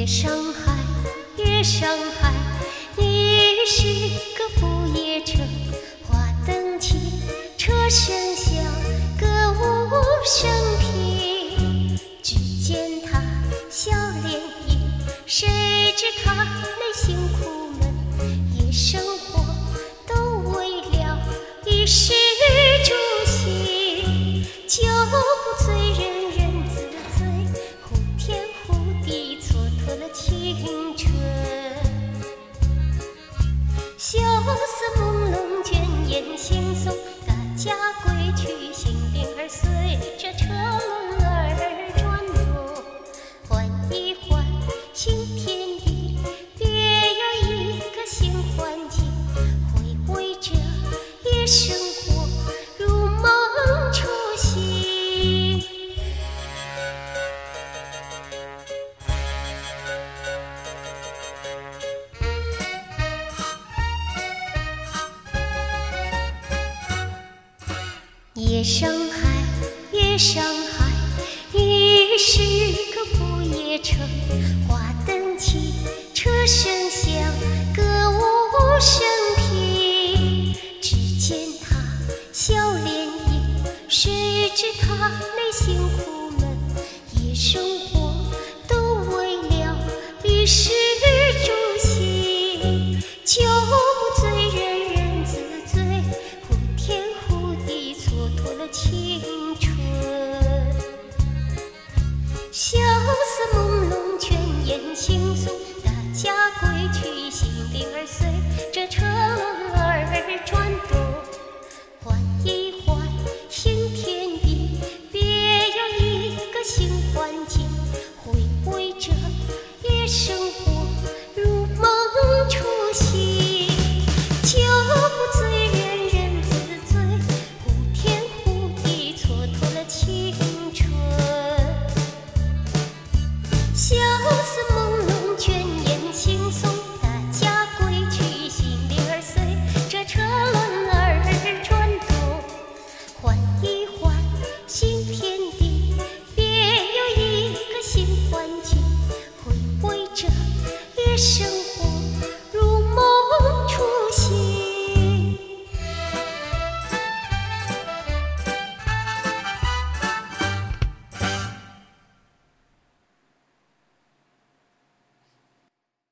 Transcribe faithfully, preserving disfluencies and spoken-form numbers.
上海，夜上海，你是个不夜城，花灯起，车声响，歌舞升平。只见他笑脸迎，谁知他内心苦闷，夜生活都为了衣食住行，酒不醉人人自醉，呼天呼地蹉跎了青春。萧瑟朦胧卷烟惺忪，大家归去，心灵儿随着车轮儿转动，换一换新天地，别有一个新环境，回味着夜生活如梦初醒。夜上海，夜上海，你是个不夜城，花灯起，车声